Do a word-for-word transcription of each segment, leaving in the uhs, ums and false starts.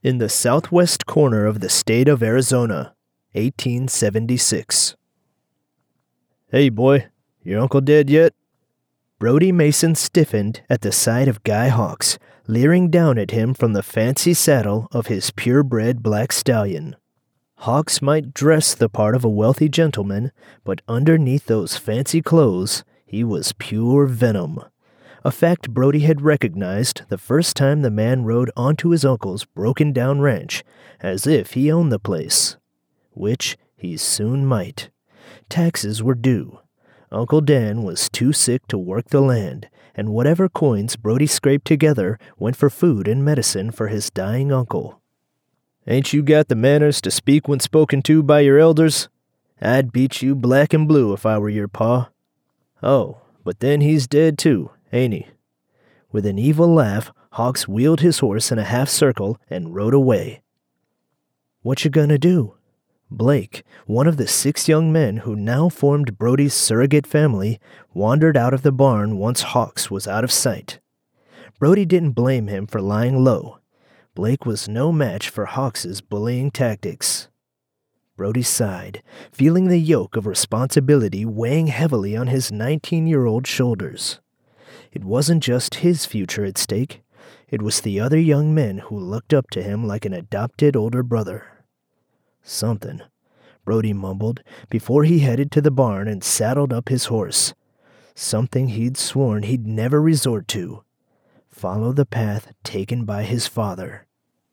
in the southwest corner of the state of Arizona, eighteen seventy-six. "Hey, boy, your uncle dead yet?" Brody Mason stiffened at the sight of Guy Hawks, leering down at him from the fancy saddle of his purebred black stallion. Hawks might dress the part of a wealthy gentleman, but underneath those fancy clothes, he was pure venom. A fact Brody had recognized the first time the man rode onto his uncle's broken-down ranch, as if he owned the place. Which he soon might. Taxes were due. Uncle Dan was too sick to work the land, and whatever coins Brody scraped together went for food and medicine for his dying uncle. "Ain't you got the manners to speak when spoken to by your elders? I'd beat you black and blue if I were your pa. Oh, but then he's dead too, ain't he?" With an evil laugh, Hawks wheeled his horse in a half circle and rode away. "What you gonna do?" Blake, one of the six young men who now formed Brody's surrogate family, wandered out of the barn once Hawks was out of sight. Brody didn't blame him for lying low. Blake was no match for Hawks's bullying tactics. Brody sighed, feeling the yoke of responsibility weighing heavily on his nineteen-year-old shoulders. It wasn't just his future at stake. It was the other young men who looked up to him like an adopted older brother. "Something," Brody mumbled before he headed to the barn and saddled up his horse. Something he'd sworn he'd never resort to. Follow the path taken by his father.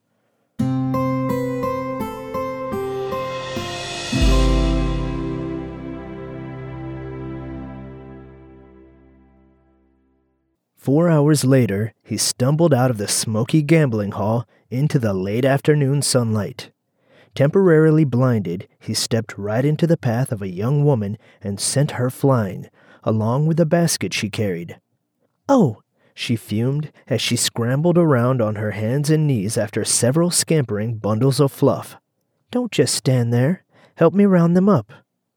Four hours later, he stumbled out of the smoky gambling hall into the late afternoon sunlight. Temporarily blinded, he stepped right into the path of a young woman and sent her flying, along with the basket she carried. "Oh!" she fumed as she scrambled around on her hands and knees after several scampering bundles of fluff. "Don't just stand there. Help me round them up."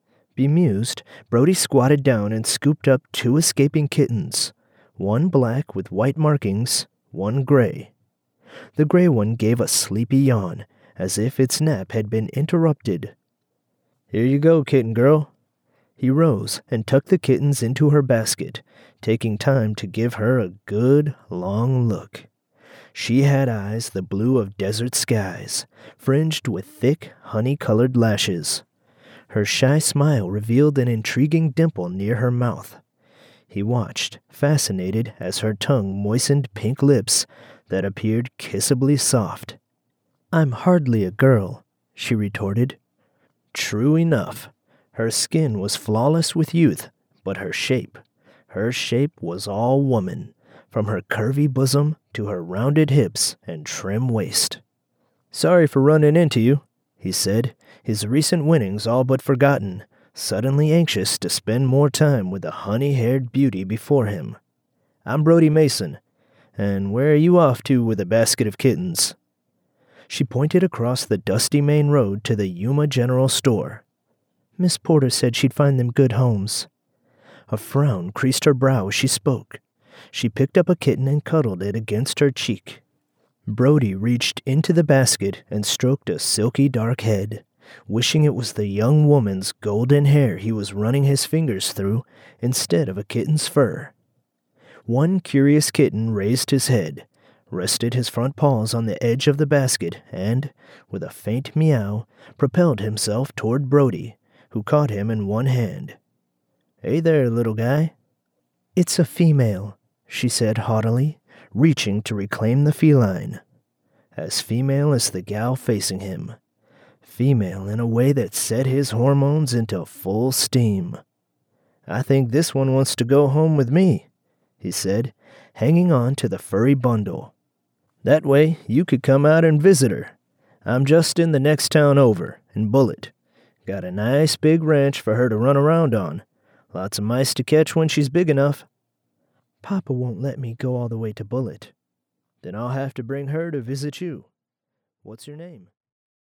Bemused, Brody squatted down and scooped up two escaping kittens, one black with white markings, one gray. The gray one gave a sleepy yawn, as if its nap had been interrupted. "Here you go, kitten girl." He rose and tucked the kittens into her basket, taking time to give her a good, long look. She had eyes the blue of desert skies, fringed with thick, honey-colored lashes. Her shy smile revealed an intriguing dimple near her mouth. He watched, fascinated, as her tongue moistened pink lips that appeared kissably soft. "I'm hardly a girl," she retorted. True enough. Her skin was flawless with youth, but her shape, her shape was all woman, from her curvy bosom to her rounded hips and trim waist. "Sorry for running into you," he said, his recent winnings all but forgotten, suddenly anxious to spend more time with the honey-haired beauty before him. "I'm Brody Mason, and where are you off to with a basket of kittens?" She pointed across the dusty main road to the Yuma General Store. "Miss Porter said she'd find them good homes." A frown creased her brow as she spoke. She picked up a kitten and cuddled it against her cheek. Brody reached into the basket and stroked a silky dark head, wishing it was the young woman's golden hair he was running his fingers through instead of a kitten's fur. One curious kitten raised his head, rested his front paws on the edge of the basket, and, with a faint meow, propelled himself toward Brody, who caught him in one hand. "Hey there, little guy." "It's a female," she said haughtily, reaching to reclaim the feline. As female as the gal facing him. Female in a way that set his hormones into full steam. "I think this one wants to go home with me," he said, hanging on to the furry bundle. "That way you could come out and visit her. I'm just in the next town over, in Bullitt. Got a nice big ranch for her to run around on. Lots of mice to catch when she's big enough." "Papa won't let me go all the way to Bullitt." "Then I'll have to bring her to visit you. What's your name?"